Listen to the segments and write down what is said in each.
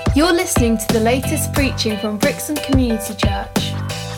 You're listening to the latest preaching from Brixton Community Church.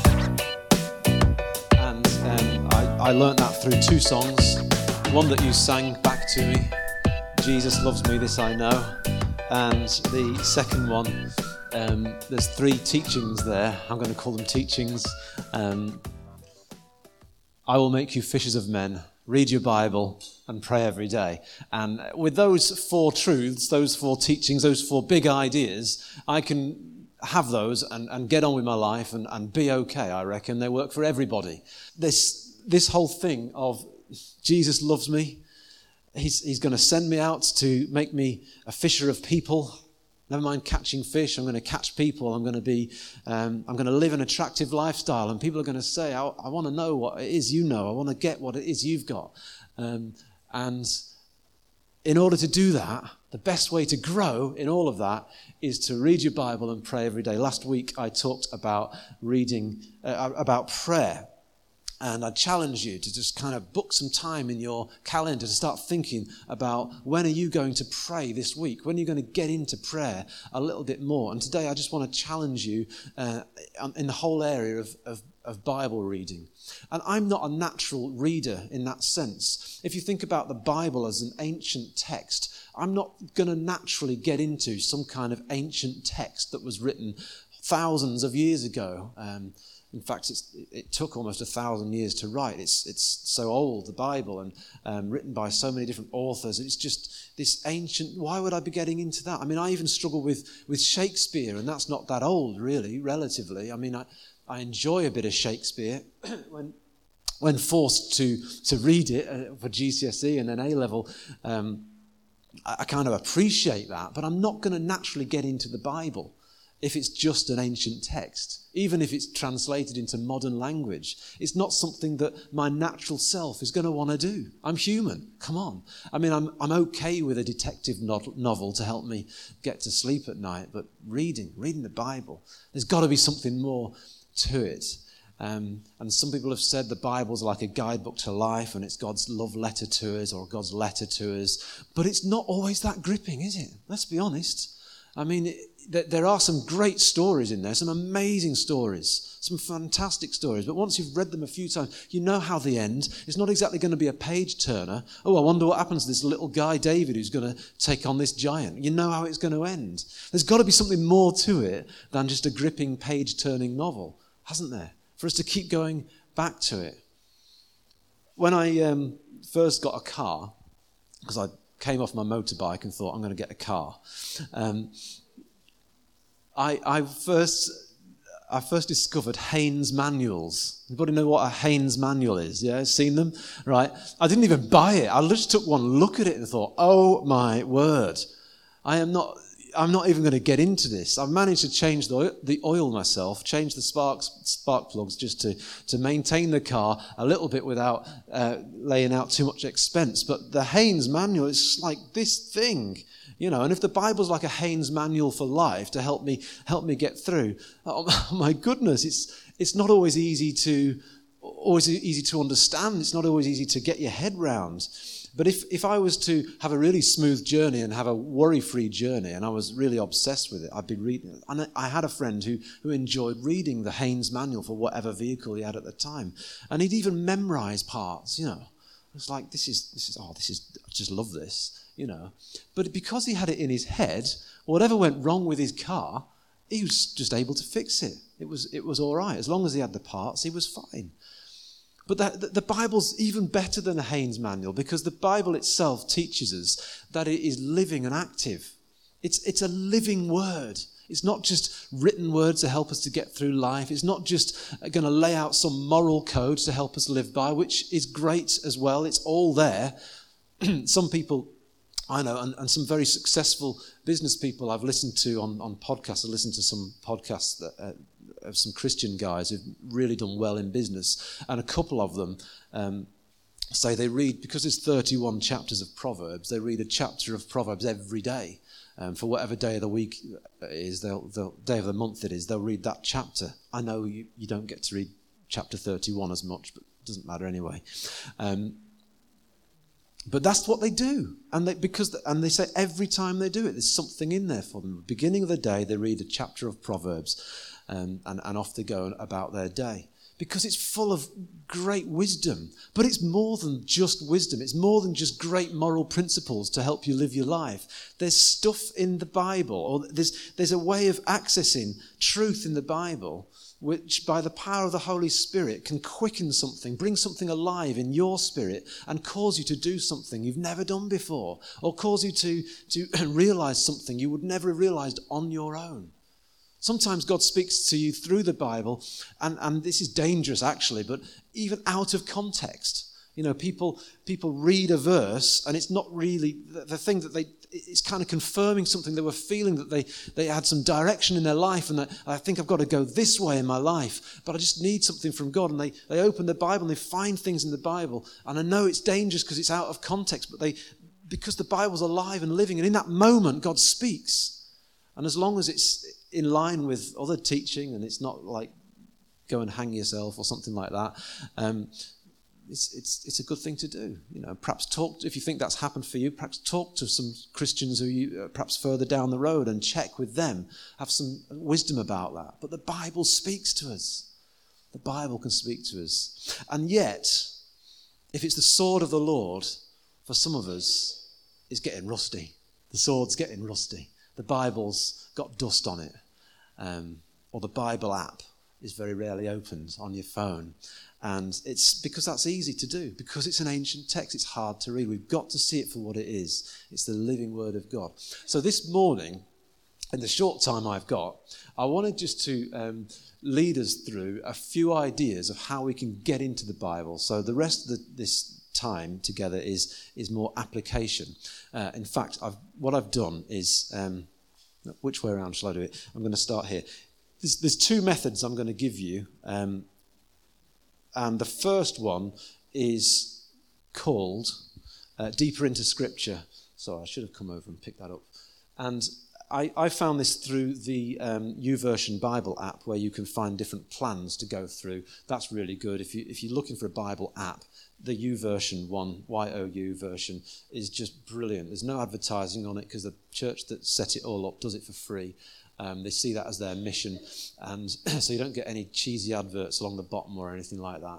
And I learnt that through two songs. One that you sang back to me, Jesus Loves Me, This I Know. And the second one, there's three teachings there. I'm going to call them teachings. I will make you fishers of men. Read your Bible and pray every day. And with those four truths, those four teachings, those four big ideas, I can have those and get on with my life and be okay, I reckon. They work for everybody. This whole thing of Jesus loves me, he's going to send me out to make me a fisher of people. Never mind catching fish, I'm going to catch people. I'm going to live an attractive lifestyle, and people are going to say, I want to know what it is you know. I want to get what it is you've got. And in order to do that, the best way to grow in all of that is to read your Bible and pray every day. Last week I talked about about prayer. And I challenge you to just kind of book some time in your calendar to start thinking about when are you going to pray this week? When are you going to get into prayer a little bit more? And today I just want to challenge you in the whole area of Bible reading. And I'm not a natural reader in that sense. If you think about the Bible as an ancient text, I'm not going to naturally get into some kind of ancient text that was written thousands of years ago. In fact, it took almost 1,000 years to write. It's so old, the Bible, and written by so many different authors. It's just this ancient. Why would I be getting into that? I mean, I even struggle with Shakespeare, and that's not that old, really, relatively. I mean, I enjoy a bit of Shakespeare when forced to read it for GCSE and then A-level. I kind of appreciate that, but I'm not going to naturally get into the Bible if it's just an ancient text, even if it's translated into modern language. It's not something that my natural self is going to want to do. I'm human. Come on. I mean, I'm okay with a detective novel to help me get to sleep at night, but reading the Bible, there's got to be something more to it. And some people have said the Bible's like a guidebook to life, and it's God's love letter to us or God's letter to us. But it's not always that gripping, is it? Let's be honest. I mean, there are some great stories in there, some amazing stories, some fantastic stories. But once you've read them a few times, you know how they end. It's not exactly going to be a page-turner. Oh, I wonder what happens to this little guy, David, who's going to take on this giant. You know how it's going to end. There's got to be something more to it than just a gripping page-turning novel, hasn't there? For us to keep going back to it. When I first got a car, because I came off my motorbike and thought, I'm going to get a car. I first discovered Haynes manuals. Anybody know what a Haynes manual is? Yeah, seen them? Right. I didn't even buy it. I just took one look at it and thought, oh my word, I'm not even going to get into this. I've managed to change the oil myself, change the spark plugs just to maintain the car a little bit without laying out too much expense. But the Haynes manual is like this thing, you know. And if the Bible's like a Haynes manual for life to help me get through, oh my goodness, it's not always easy to understand. It's not always easy to get your head round. But if I was to have a really smooth journey and have a worry-free journey, and I was really obsessed with it, I'd be reading it. And I had a friend who enjoyed reading the Haynes manual for whatever vehicle he had at the time. And he'd even memorize parts, you know. It's like, this is, I just love this, you know. But because he had it in his head, whatever went wrong with his car, he was just able to fix it. It was all right. As long as he had the parts, he was fine. But the Bible's even better than a Haynes manual, because the Bible itself teaches us that it is living and active. It's a living word. It's not just written words to help us to get through life. It's not just going to lay out some moral code to help us live by, which is great as well. It's all there. Some people I know, and some very successful business people I've listened to on podcasts. I listened to some podcasts that of some Christian guys who've really done well in business, and a couple of them say they read, because there's 31 chapters of Proverbs, they read a chapter of Proverbs every day. For whatever day of the week it is, the day of the month it is, they'll read that chapter. I know you don't get to read chapter 31 as much, but it doesn't matter anyway. But that's what they do. And they say every time they do it, there's something in there for them. At the beginning of the day, they read a chapter of Proverbs and off they go about their day. Because it's full of great wisdom. But it's more than just wisdom. It's more than just great moral principles to help you live your life. There's stuff in the Bible, or there's a way of accessing truth in the Bible, which by the power of the Holy Spirit can quicken something, bring something alive in your spirit and cause you to do something you've never done before, or cause you to realize something you would never have realized on your own. Sometimes God speaks to you through the Bible, and this is dangerous actually, but even out of context. You know, people read a verse and it's not really the thing that it's kind of confirming something they were feeling, that they had some direction in their life, and that I think I've got to go this way in my life, but I just need something from God. And they open the Bible and they find things in the Bible, and I know it's dangerous because it's out of context, but because the Bible's alive and living, and in that moment God speaks. And as long as it's in line with other teaching and it's not like go and hang yourself or something like that, it's a good thing to do. You know, perhaps if you think that's happened for you, perhaps talk to some Christians who you perhaps further down the road and check with them, have some wisdom about that. But the Bible speaks to us. The Bible can speak to us. And yet, if it's the sword of the Lord, for some of us, it's getting rusty. The sword's getting rusty. The Bible's got dust on it. Or the Bible app is very rarely opened on your phone. And it's because that's easy to do. Because it's an ancient text, it's hard to read. We've got to see it for what it is. It's the living word of God. So this morning, in the short time I've got, I wanted just to lead us through a few ideas of how we can get into the Bible. So the rest of this time together is more application. In fact, what I've done is... which way around shall I do it? I'm going to start here. There's two methods I'm going to give you. And the first one is called Deeper into Scripture. Sorry, I should have come over and picked that up. And I found this through the YouVersion Bible app, where you can find different plans to go through. That's really good. If you're looking for a Bible app, the YouVersion one, YOU version, is just brilliant. There's no advertising on it because the church that set it all up does it for free. They see that as their mission, and so you don't get any cheesy adverts along the bottom or anything like that.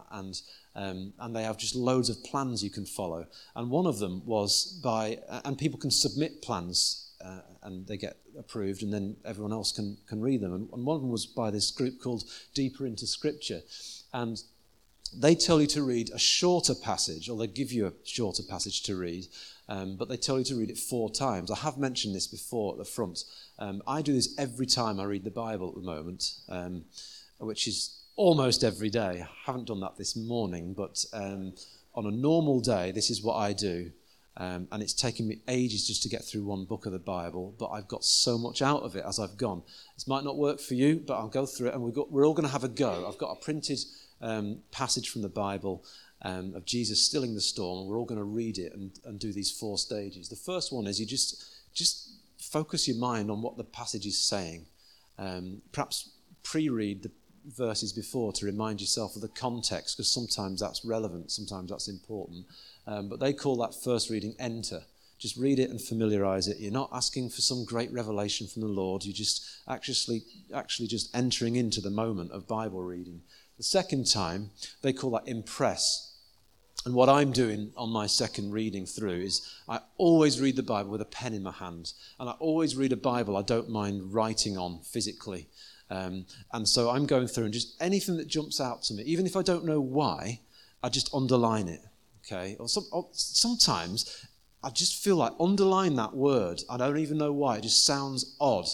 And they have just loads of plans you can follow. And one of them was and people can submit plans, and they get approved, and then everyone else can read them. And one of them was by this group called Deeper into Scripture, and they tell you to read a shorter passage, or they give you a shorter passage to read, but they tell you to read it 4 times. I have mentioned this before at the front. I do this every time I read the Bible at the moment, which is almost every day. I haven't done that this morning, but on a normal day, this is what I do. And it's taken me ages just to get through one book of the Bible, but I've got so much out of it as I've gone. This might not work for you, but I'll go through it, and we're all going to have a go. I've got a printed passage from the Bible of Jesus stilling the storm, and we're all going to read it and do these 4 stages. The first one is you just focus your mind on what the passage is saying. Perhaps pre-read the verses before to remind yourself of the context, because sometimes that's relevant, sometimes that's important. But they call that first reading enter. Just read it and familiarize it. You're not asking for some great revelation from the Lord. You're just actually just entering into the moment of Bible reading. The second time, they call that impress. And what I'm doing on my second reading through is I always read the Bible with a pen in my hand. And I always read a Bible I don't mind writing on physically. And so I'm going through and just anything that jumps out to me, even if I don't know why, I just underline it. Okay? Or sometimes I just feel like underline that word. I don't even know why. It just sounds odd.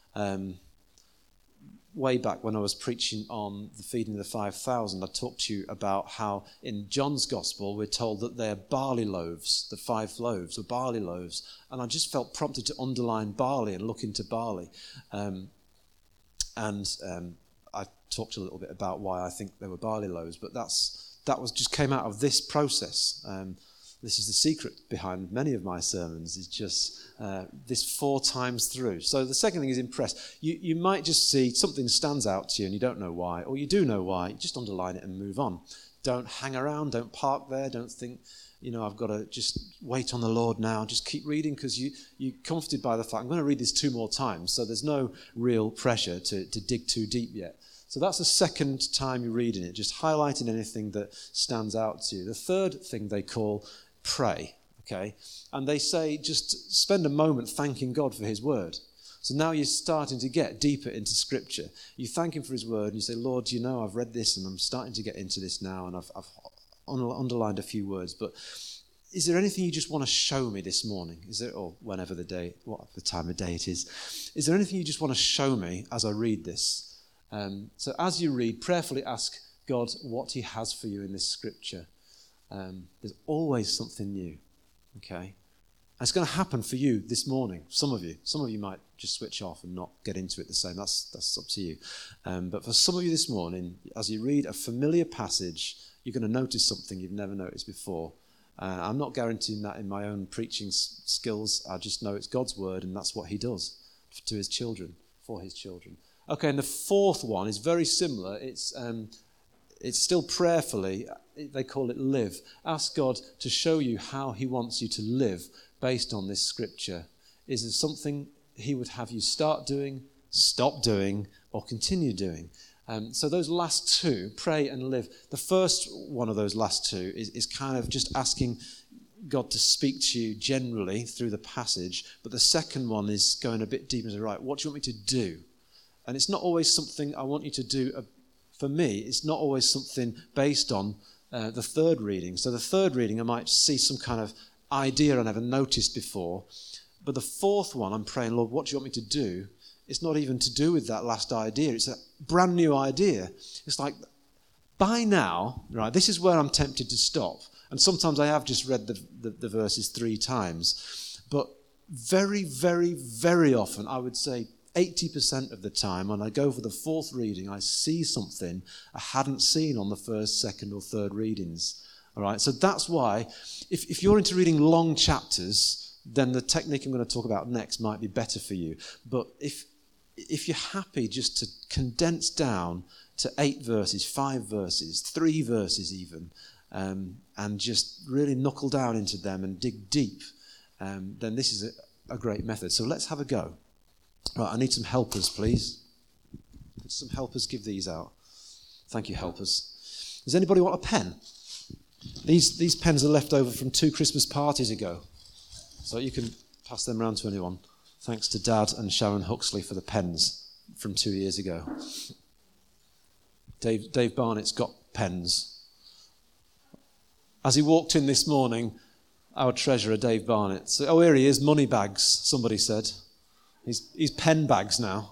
Way back when I was preaching on the feeding of the 5,000, I talked to you about how in John's Gospel we're told that they're barley loaves. The 5 loaves were barley loaves. And I just felt prompted to underline barley and look into barley. I talked a little bit about why I think they were barley loaves, but that was just came out of this process. This is the secret behind many of my sermons, is just this 4 times through. So the second thing is impress. You might just see something stands out to you and you don't know why, or you do know why, just underline it and move on. Don't hang around, don't park there, don't think I've got to just wait on the Lord now, just keep reading because you're comforted by the fact I'm going to read this 2 more times, so there's no real pressure to dig too deep yet. So that's the second time you're reading it, just highlighting anything that stands out to you. The third thing they call pray, okay? And they say just spend a moment thanking God for his word. So now you're starting to get deeper into Scripture. You thank him for his word and you say, Lord, I've read this and I'm starting to get into this now and I've underlined a few words, but is there anything you just want to show me this morning? Is there, or whenever the time of day it is there anything you just want to show me as I read this? So as you read, prayerfully ask God what he has for you in this Scripture. There's always something new, okay? And it's going to happen for you this morning. Some of you might just switch off and not get into it the same. That's up to you. But for some of you this morning, as you read a familiar passage, you're going to notice something you've never noticed before. I'm not guaranteeing that in my own preaching skills. I just know it's God's word, and that's what he does to his children, for his children. Okay, and the fourth one is very similar. It's still prayerfully. They call it live. Ask God to show you how he wants you to live based on this Scripture. Is there something he would have you start doing, stop doing, or continue doing? So those last two, pray and live. The first one of those last two is kind of just asking God to speak to you generally through the passage. But the second one is going a bit deeper into, right, what do you want me to do? And it's not always something I want you to do. For me, it's not always something based on the third reading. So the third reading, I might see some kind of idea I never noticed before. But the fourth one, I'm praying, Lord, what do you want me to do? It's not even to do with that last idea. It's a brand new idea. It's like, by now, right, this is where I'm tempted to stop. And sometimes I have just read the verses 3 times. But very, very, very often, I would say 80% of the time, when I go for the fourth reading, I see something I hadn't seen on the first, second, or third readings. All right, so that's why, if you're into reading long chapters, then the technique I'm going to talk about next might be better for you. But if you're happy just to condense down to 8 verses, 5 verses, 3 verses even, and just really knuckle down into them and dig deep, then this is a great method. So let's have a go. Right, I need some helpers, please. Could some helpers give these out? Thank you, helpers. Does anybody want a pen? These pens are left over from 2 Christmas parties ago. So you can pass them around to anyone. Thanks to Dad and Sharon Huxley for the pens from 2 years ago. Dave Barnett's got pens. As he walked in this morning, our treasurer, Dave Barnett, said, oh, here he is, money bags, somebody said. He's pen bags now.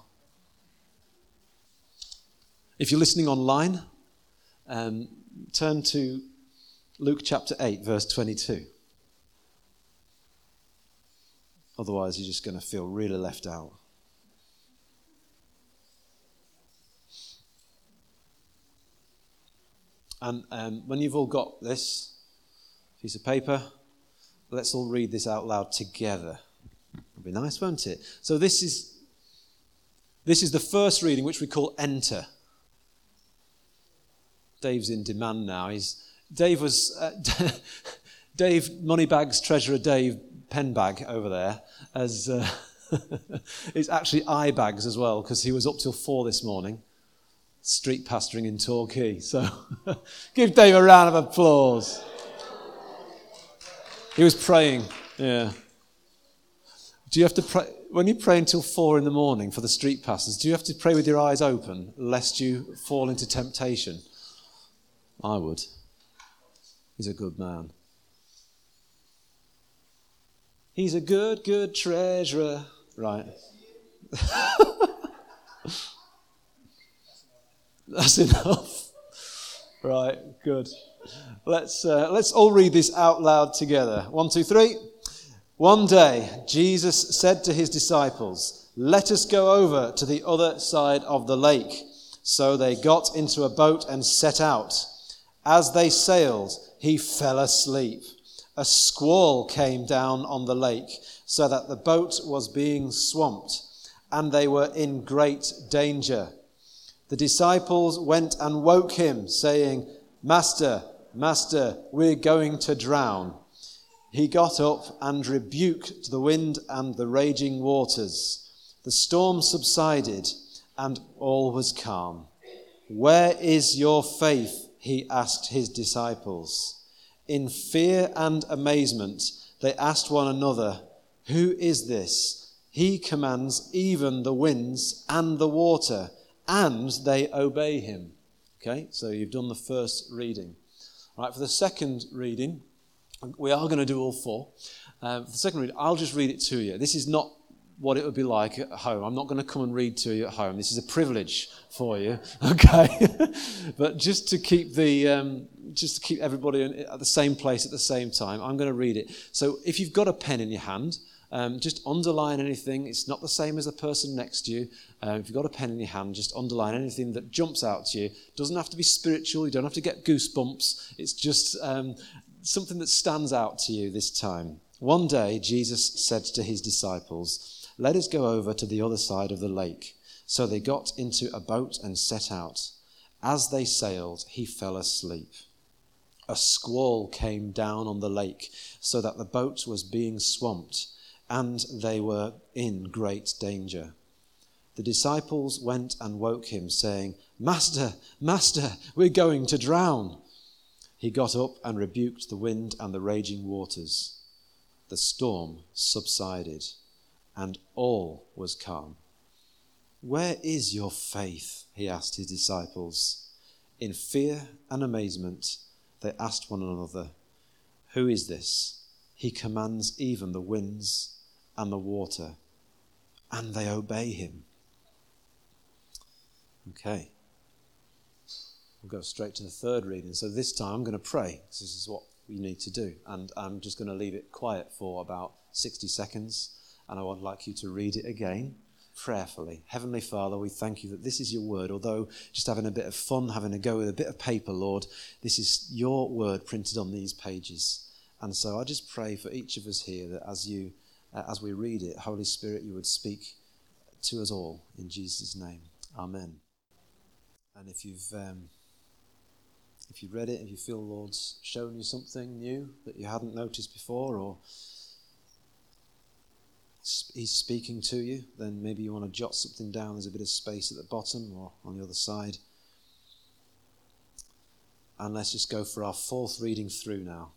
If you're listening online, turn to Luke chapter 8, verse 22. Otherwise, you're just going to feel really left out. And when you've all got this piece of paper, let's all read this out loud together. It'll be nice, won't it? So this is the first reading, which we call Enter. Dave's in demand now. Dave Moneybags treasurer Dave Penbag over there, as it's actually eye bags as well, because he was up till 4 this morning, street pastoring in Torquay. So give Dave a round of applause. He was praying, yeah. Do you have to pray, when you pray until 4 in the morning for the street pastors, do you have to pray with your eyes open, lest you fall into temptation? I would. He's a good man. He's a good, good treasurer. Right. That's enough. Right, good. Let's all read this out loud together. 1, 2, 3. One day, Jesus said to his disciples, "Let us go over to the other side of the lake." So they got into a boat and set out. As they sailed, he fell asleep. A squall came down on the lake, so that the boat was being swamped, and they were in great danger. The disciples went and woke him, saying, "Master, Master, we're going to drown." He got up and rebuked the wind and the raging waters. The storm subsided and all was calm. "Where is your faith?" he asked his disciples. In fear and amazement, they asked one another, "Who is this? He commands even the winds and the water, and they obey him." Okay, so you've done the first reading. All right, for the second reading, we are going to do all four. For the second reading, I'll just read it to you. This is not what it would be like at home. I'm not going to come and read to you at home. This is a privilege for you, okay? But just to keep everybody at the same place at the same time, I'm going to read it. So if you've got a pen in your hand, just underline anything. It's not the same as the person next to you. If you've got a pen in your hand, just underline anything that jumps out to you. It doesn't have to be spiritual. You don't have to get goosebumps. It's just something that stands out to you this time. One day, Jesus said to his disciples, "Let us go over to the other side of the lake." So they got into a boat and set out. As they sailed, he fell asleep. A squall came down on the lake, so that the boat was being swamped, and they were in great danger. The disciples went and woke him, saying, "Master, Master, we're going to drown." He got up and rebuked the wind and the raging waters. The storm subsided, and all was calm. "Where is your faith?" he asked his disciples. In fear and amazement, they asked one another, "Who is this? He commands even the winds and the water, and they obey him." Okay. We'll go straight to the third reading. So this time I'm going to pray, because this is what we need to do. And I'm just going to leave it quiet for about 60 seconds. And I would like you to read it again prayerfully. Heavenly Father, we thank you that this is your word. Although just having a bit of fun, having a go with a bit of paper, Lord, this is your word printed on these pages. And so I just pray for each of us here that as we read it, Holy Spirit, you would speak to us all in Jesus' name. Amen. And if you've read it, if you feel the Lord's shown you something new that you hadn't noticed before, or he's speaking to you, then maybe you want to jot something down. There's a bit of space at the bottom or on the other side. And let's just go for our fourth reading through now.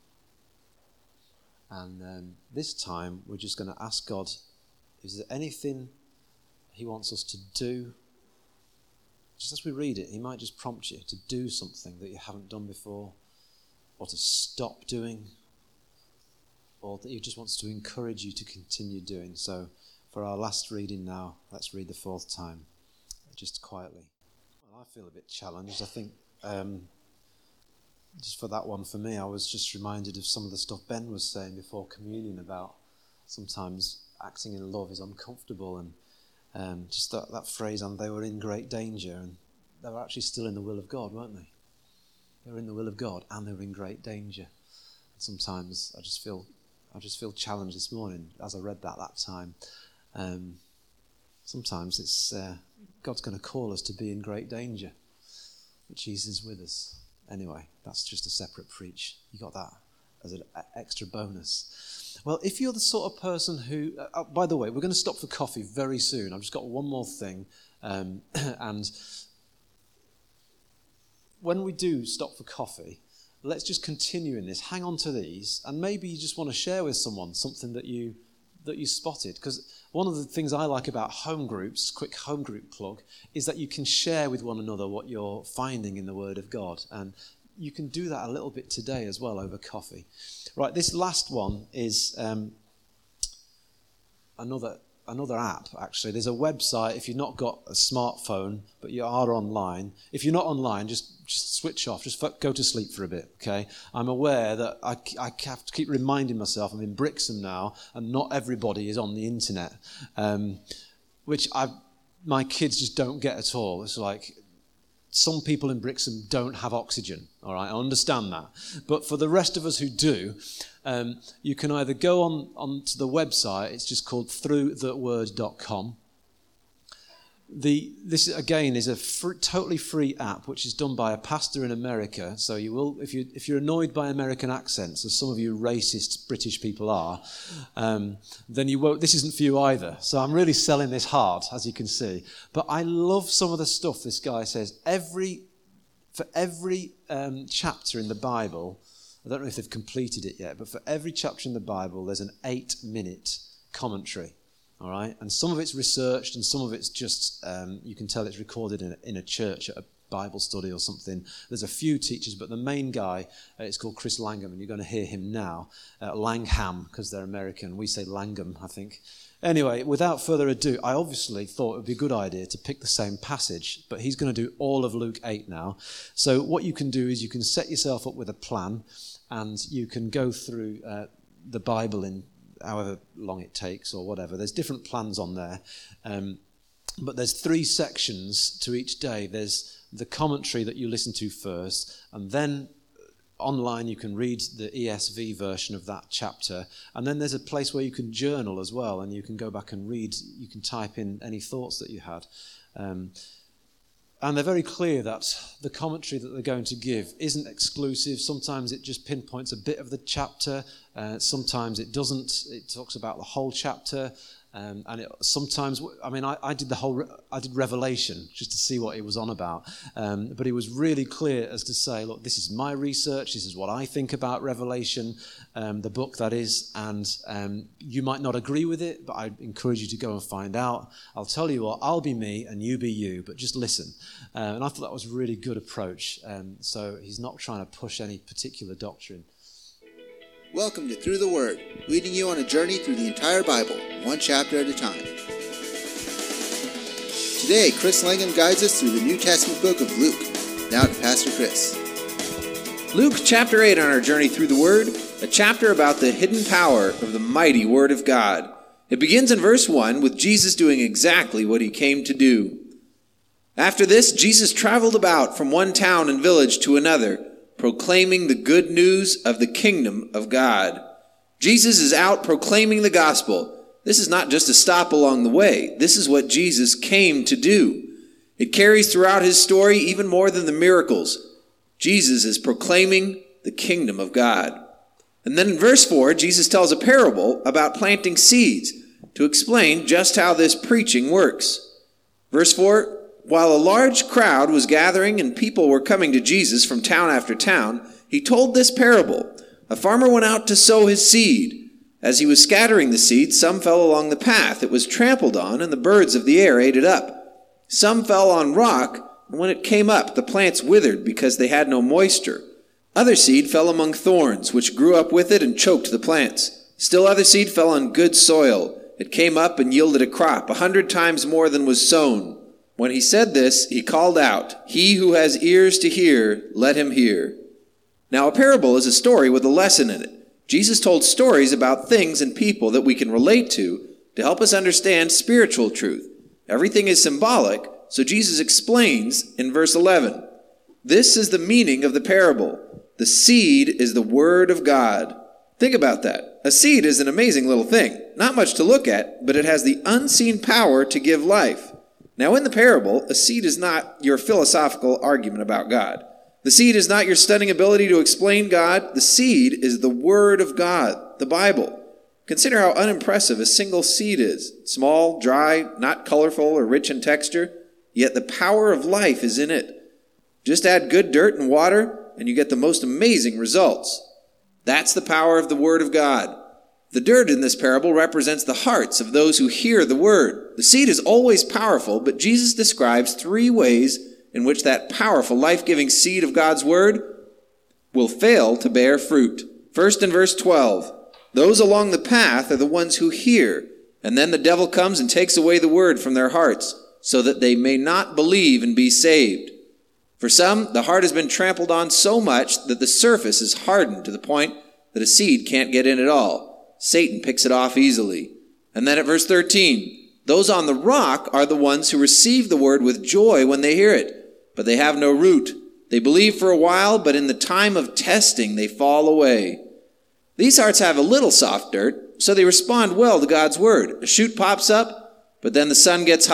And this time we're just going to ask God, is there anything he wants us to do? Just as we read it, he might just prompt you to do something that you haven't done before, or to stop doing, or that he just wants to encourage you to continue doing. So for our last reading now, let's read the fourth time, just quietly. Well, I feel a bit challenged. I think just for that one for me, I was just reminded of some of the stuff Ben was saying before communion about sometimes acting in love is uncomfortable, and just that phrase, and they were in great danger, and they were actually still in the will of God, weren't they? They were in the will of God, and they were in great danger. And sometimes I just feel challenged this morning as I read that time. Sometimes it's God's going to call us to be in great danger, but Jesus is with us. Anyway, that's just a separate preach. You got that as an extra bonus. Well, if you're the sort of person who... by the way, we're going to stop for coffee very soon. I've just got one more thing. And when we do stop for coffee, let's just continue in this. Hang on to these. And maybe you just want to share with someone something that you spotted. Because one of the things I like about home groups, quick home group plug, is that you can share with one another what you're finding in the Word of God. And you can do that a little bit today as well over coffee. Right, this last one is another app, actually. There's a website if you've not got a smartphone, but you are online. If you're not online, just switch off. Just go to sleep for a bit, okay? I'm aware that I have to keep reminding myself I'm in Brixham now, and not everybody is on the internet, which my kids just don't get at all. It's like... some people in Brixham don't have oxygen, all right? I understand that. But for the rest of us who do, you can either go on to the website, it's just called throughtheword.com, This again is a totally free app, which is done by a pastor in America. So you will, if you're annoyed by American accents, as some of you racist British people are, then you won't. This isn't for you either. So I'm really selling this hard, as you can see. But I love some of the stuff this guy says. For every chapter in the Bible, I don't know if they've completed it yet, but for every chapter in the Bible, there's an 8-minute commentary. All right, and some of it's researched, and some of it's just you can tell it's recorded in a church at a Bible study or something. There's a few teachers, but the main guy is called Chris Langham, and you're going to hear him now. Langham, because they're American. We say Langham, I think. Anyway, without further ado, I obviously thought it would be a good idea to pick the same passage, but he's going to do all of Luke 8 now. So what you can do is you can set yourself up with a plan, and you can go through the Bible in however long it takes or whatever. There's different plans on there. But there's 3 sections to each day. There's the commentary that you listen to first, and then online you can read the ESV version of that chapter. And then there's a place where you can journal as well, and you can go back and read. You can type in any thoughts that you had. And they're very clear that the commentary that they're going to give isn't exclusive. Sometimes it just pinpoints a bit of the chapter. Sometimes it doesn't. It talks about the whole chapter. Sometimes, I did Revelation just to see what he was on about. But he was really clear as to say, look, this is my research. This is what I think about Revelation, the book that is. And you might not agree with it, but I encourage you to go and find out. I'll tell you what, I'll be me and you be you, but just listen. And I thought that was a really good approach. So he's not trying to push any particular doctrine. Welcome to Through the Word, leading you on a journey through the entire Bible, one chapter at a time. Today, Chris Langham guides us through the New Testament book of Luke. Now to Pastor Chris. Luke chapter 8 on our journey through the Word, a chapter about the hidden power of the mighty Word of God. It begins in verse 1 with Jesus doing exactly what he came to do. After this, Jesus traveled about from one town and village to another, proclaiming the good news of the kingdom of God. Jesus is out proclaiming the gospel. This is not just a stop along the way. This is what Jesus came to do. It carries throughout his story even more than the miracles. Jesus is proclaiming the kingdom of God. And then in verse 4, Jesus tells a parable about planting seeds to explain just how this preaching works. Verse 4, while a large crowd was gathering and people were coming to Jesus from town after town, he told this parable. A farmer went out to sow his seed. As he was scattering the seed, some fell along the path. It was trampled on, and the birds of the air ate it up. Some fell on rock, and when it came up, the plants withered because they had no moisture. Other seed fell among thorns, which grew up with it and choked the plants. Still other seed fell on good soil. It came up and yielded a crop, 100 times more than was sown. When he said this, he called out, "He who has ears to hear, let him hear." Now a parable is a story with a lesson in it. Jesus told stories about things and people that we can relate to help us understand spiritual truth. Everything is symbolic, so Jesus explains in verse 11. This is the meaning of the parable. The seed is the word of God. Think about that. A seed is an amazing little thing. Not much to look at, but it has the unseen power to give life. Now in the parable, a seed is not your philosophical argument about God. The seed is not your stunning ability to explain God. The seed is the Word of God, the Bible. Consider how unimpressive a single seed is. Small, dry, not colorful or rich in texture, yet the power of life is in it. Just add good dirt and water, and you get the most amazing results. That's the power of the Word of God. The dirt in this parable represents the hearts of those who hear the word. The seed is always powerful, but Jesus describes 3 ways in which that powerful, life-giving seed of God's word will fail to bear fruit. First in verse 12, those along the path are the ones who hear, and then the devil comes and takes away the word from their hearts, so that they may not believe and be saved. For some, the heart has been trampled on so much that the surface is hardened to the point that a seed can't get in at all. Satan picks it off easily. And then at verse 13, those on the rock are the ones who receive the word with joy when they hear it, but they have no root. They believe for a while, but in the time of testing they fall away. These hearts have a little soft dirt, so they respond well to God's word. A shoot pops up, but then the sun gets hot.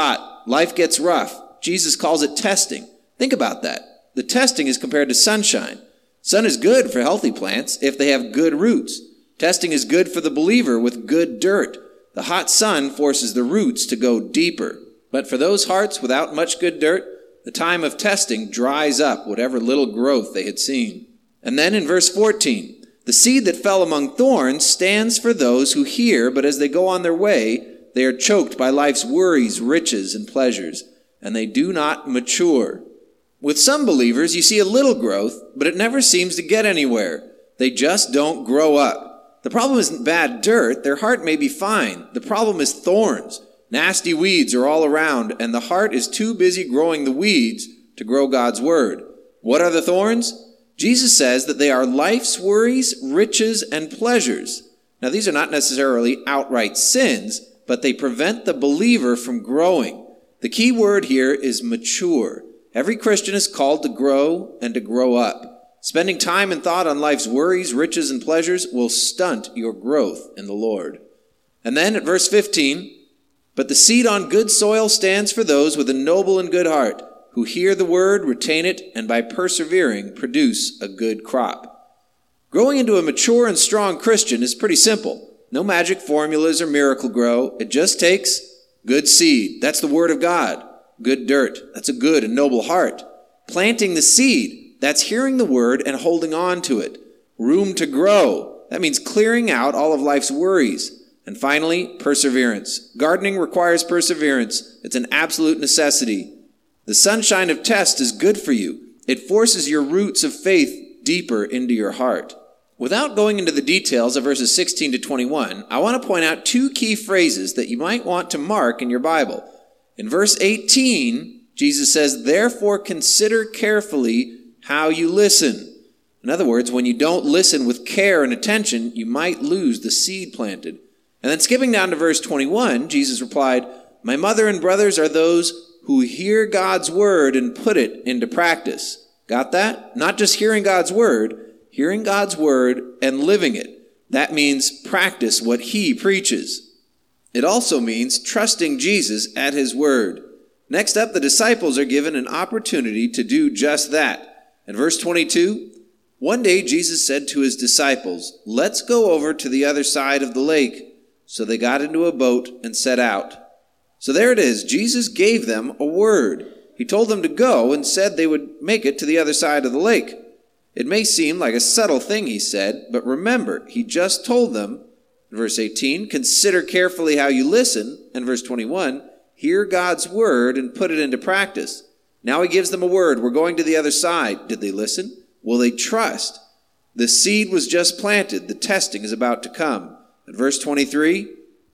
Life gets rough. Jesus calls it testing. Think about that. The testing is compared to sunshine. Sun is good for healthy plants if they have good roots. Testing is good for the believer with good dirt. The hot sun forces the roots to go deeper. But for those hearts without much good dirt, the time of testing dries up whatever little growth they had seen. And then in verse 14, the seed that fell among thorns stands for those who hear, but as they go on their way, they are choked by life's worries, riches, and pleasures, and they do not mature. With some believers, you see a little growth, but it never seems to get anywhere. They just don't grow up. The problem isn't bad dirt. Their heart may be fine. The problem is thorns. Nasty weeds are all around, and the heart is too busy growing the weeds to grow God's word. What are the thorns? Jesus says that they are life's worries, riches, and pleasures. Now, these are not necessarily outright sins, but they prevent the believer from growing. The key word here is mature. Every Christian is called to grow and to grow up. Spending time and thought on life's worries, riches, and pleasures will stunt your growth in the Lord. And then at verse 15, but the seed on good soil stands for those with a noble and good heart, who hear the word, retain it, and by persevering produce a good crop. Growing into a mature and strong Christian is pretty simple. No magic formulas or miracle grow. It just takes good seed. That's the word of God. Good dirt. That's a good and noble heart. Planting the seed. That's hearing the word and holding on to it. Room to grow. That means clearing out all of life's worries. And finally, perseverance. Gardening requires perseverance. It's an absolute necessity. The sunshine of test is good for you. It forces your roots of faith deeper into your heart. Without going into the details of verses 16 to 21, I want to point out two key phrases that you might want to mark in your Bible. In verse 18, Jesus says, therefore consider carefully how you listen. In other words, when you don't listen with care and attention, you might lose the seed planted. And then skipping down to verse 21, Jesus replied, my mother and brothers are those who hear God's word and put it into practice. Got that? Not just hearing God's word and living it. That means practice what he preaches. It also means trusting Jesus at his word. Next up, the disciples are given an opportunity to do just that. In verse 22, one day Jesus said to his disciples, let's go over to the other side of the lake. So they got into a boat and set out. So there it is. Jesus gave them a word. He told them to go and said they would make it to the other side of the lake. It may seem like a subtle thing, he said, but remember, he just told them, in verse 18, consider carefully how you listen, and verse 21, hear God's word and put it into practice. Now he gives them a word. We're going to the other side. Did they listen? Will they trust? The seed was just planted. The testing is about to come. At verse 23,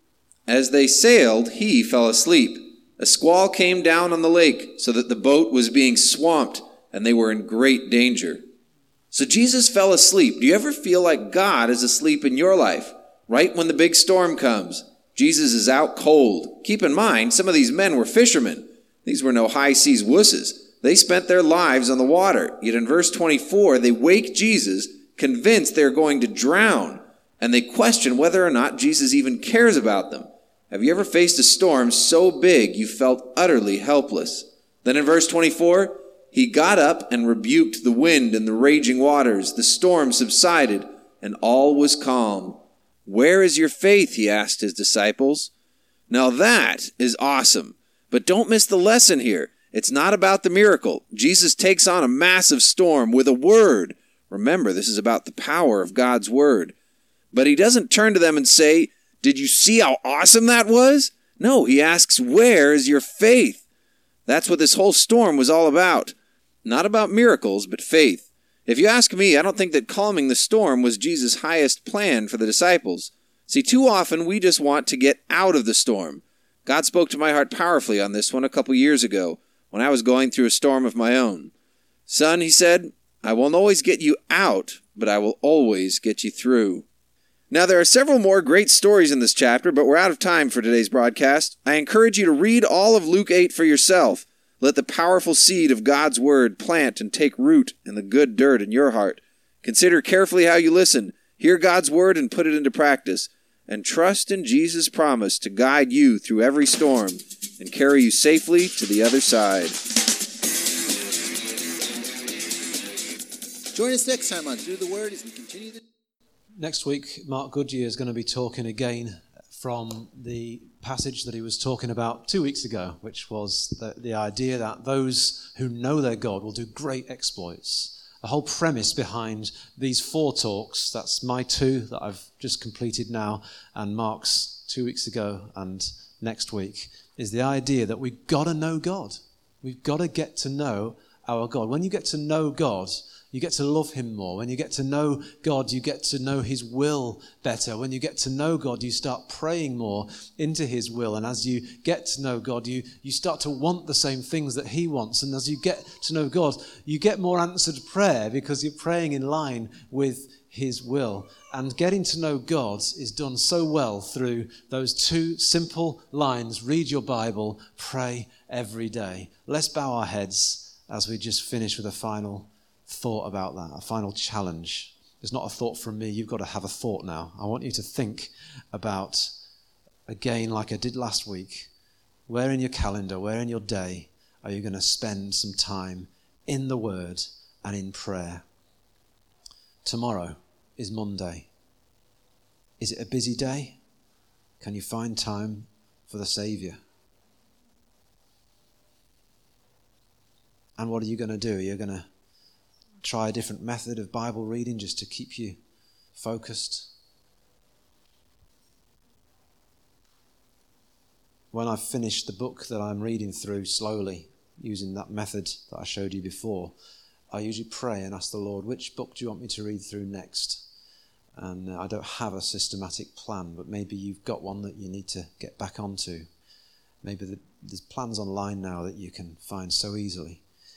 as they sailed, he fell asleep. A squall came down on the lake so that the boat was being swamped and they were in great danger. So Jesus fell asleep. Do you ever feel like God is asleep in your life? Right when the big storm comes, Jesus is out cold. Keep in mind, some of these men were fishermen. These were no high seas wusses. They spent their lives on the water. Yet in verse 24, they wake Jesus, convinced they're going to drown, and they question whether or not Jesus even cares about them. Have you ever faced a storm so big you felt utterly helpless? Then in verse 24, he got up and rebuked the wind and the raging waters. The storm subsided, and all was calm. Where is your faith? He asked his disciples. Now that is awesome. But don't miss the lesson here. It's not about the miracle. Jesus takes on a massive storm with a word. Remember, this is about the power of God's word. But he doesn't turn to them and say, did you see how awesome that was? No, he asks, where is your faith? That's what this whole storm was all about. Not about miracles, but faith. If you ask me, I don't think that calming the storm was Jesus' highest plan for the disciples. See, too often we just want to get out of the storm. God spoke to my heart powerfully on this one a couple years ago when I was going through a storm of my own. Son, he said, I won't always get you out, but I will always get you through. Now, there are several more great stories in this chapter, but we're out of time for today's broadcast. I encourage you to read all of Luke 8 for yourself. Let the powerful seed of God's word plant and take root in the good dirt in your heart. Consider carefully how you listen. Hear God's word and put it into practice. And trust in Jesus' promise to guide you through every storm and carry you safely to the other side. Join us next time on Through the Word as we continue the... Next week, Mark Goodyear is going to be talking again from the passage that he was talking about 2 weeks ago, which was the idea that those who know their God will do great exploits. The whole premise behind these 4 talks, that's my 2 that I've just completed now, and Mark's 2 weeks ago and next week, is the idea that we've got to know God. We've got to get to know our God. When you get to know God, you get to love him more. When you get to know God, you get to know his will better. When you get to know God, you start praying more into his will. And as you get to know God, you start to want the same things that he wants. And as you get to know God, you get more answered prayer because you're praying in line with his will. And getting to know God is done so well through those 2 simple lines: read your Bible, pray every day. Let's bow our heads as we just finish with a final thought about that, a final challenge. It's not a thought from me. You've got to have a thought now. I want you to think about, again, like I did last week, where in your calendar, where in your day are you going to spend some time in the Word and in prayer? Tomorrow is Monday. Is it a busy day? Can you find time for the Saviour? And what are you going to do? You're going to try a different method of Bible reading just to keep you focused? When I've finished the book that I'm reading through slowly, using that method that I showed you before, I usually pray and ask the Lord, which book do you want me to read through next? And I don't have a systematic plan, but maybe you've got one that you need to get back onto. Maybe there's plans online now that you can find so easily.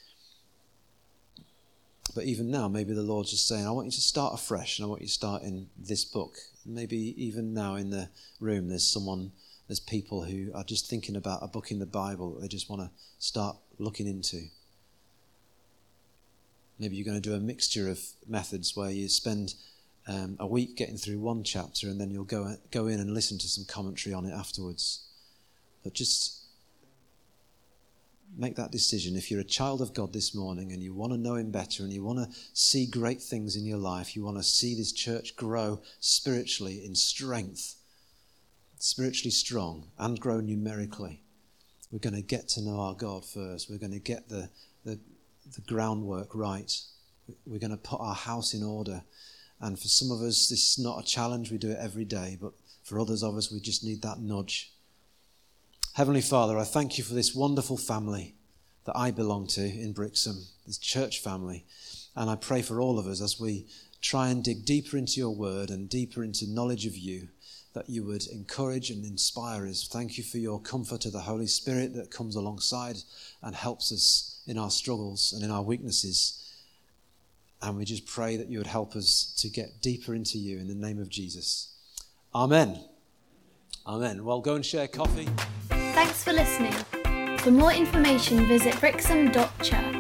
But even now, maybe the Lord's just saying, I want you to start afresh, and I want you to start in this book. Maybe even now in the room, there's people who are just thinking about a book in the Bible that they just want to start looking into. Maybe you're going to do a mixture of methods where you spend a week getting through one chapter, and then you'll go in and listen to some commentary on it afterwards. But just make that decision. If you're a child of God this morning and you want to know him better and you want to see great things in your life, you want to see this church grow spiritually in strength, spiritually strong, and grow numerically, we're going to get to know our God first. We're going to get the groundwork right. We're going to put our house in order. And for some of us, this is not a challenge. We do it every day. But for others of us, we just need that nudge. Heavenly Father, I thank you for this wonderful family that I belong to in Brixham, this church family. And I pray for all of us as we try and dig deeper into your word and deeper into knowledge of you, that you would encourage and inspire us. Thank you for your comfort of the Holy Spirit that comes alongside and helps us in our struggles and in our weaknesses. And we just pray that you would help us to get deeper into you in the name of Jesus. Amen. Amen. Well, go and share coffee. Thanks for listening. For more information, visit brixham.church.